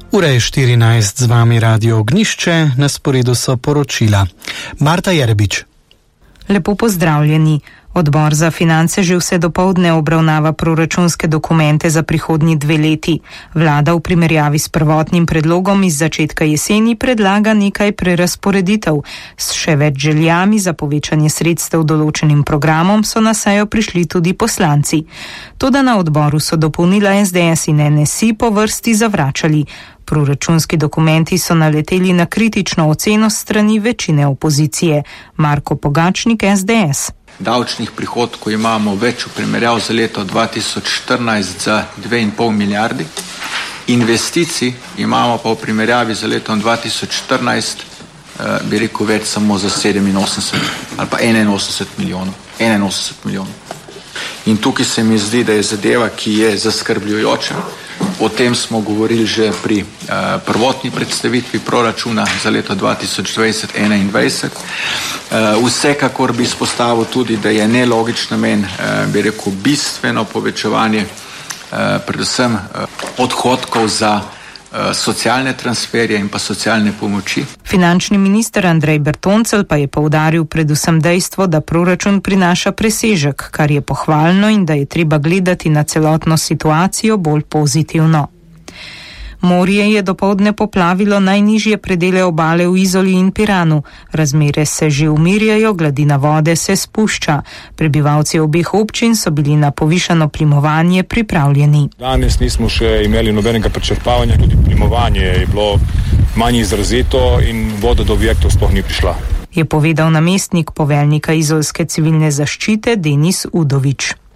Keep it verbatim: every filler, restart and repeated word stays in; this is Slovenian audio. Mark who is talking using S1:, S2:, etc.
S1: Ura je štirinajst, z vami Radio Ognjišče, na sporedu so poročila. Marta Jerebič.
S2: Lepo pozdravljeni. Odbor za finance že vse dopoldne obravnava proračunske dokumente za prihodnji dve leti. Vlada v primerjavi s prvotnim predlogom iz začetka jeseni predlaga nekaj prerazporeditev. S še več željami za povečanje sredstev določenim programom so na sejo prišli tudi poslanci. Toda na odboru so dopolnila es de es in en es i po vrsti zavračali. Proračunski dokumenti so naleteli na kritično oceno strani večine opozicije. Marko Pogačnik, es de es.
S3: Davčnih prihodkov imamo več v primerjav za leto dva tisoč štirinajst za dve in pol milijardi. Investicij imamo pa v primerjavi za letom dva tisoč štirinajst, eh, bi rekel, več samo za sedeminosemdeset ali pa enainosemdeset milijonov. enainosemdeset milijonov. In tukaj se mi zdi, da je zadeva, ki je zaskrbljujoča. O tem smo govorili že pri uh, prvotni predstavitvi proračuna za leto dva tisoč dvajset enaindvajset. Uh, vsekakor bi izpostavil tudi, da je nelogičen namen, uh, bi rekel, bistveno povečevanje uh, predvsem uh, odhodkov za uh, socialne transferje in pa socialne pomoči.
S2: Finančni minister Andrej Bertoncelj pa je poudaril predvsem dejstvo, da proračun prinaša presežek, kar je pohvalno in da je treba gledati na celotno situacijo bolj pozitivno. Morje je dopoldne poplavilo najnižje predele obale v Izoli in Piranu. Razmere se že umirjajo, gladina vode se spušča. Prebivalci obeh občin so bili na povišano plimovanje pripravljeni.
S4: Danes nismo še imeli nobenega prečrpavanja, tudi plimovanje je bilo manj izrazito in voda do objektov sploh ni prišla.
S2: Je povedal namestnik poveljnika izolske civilne zaščite Denis Udovič.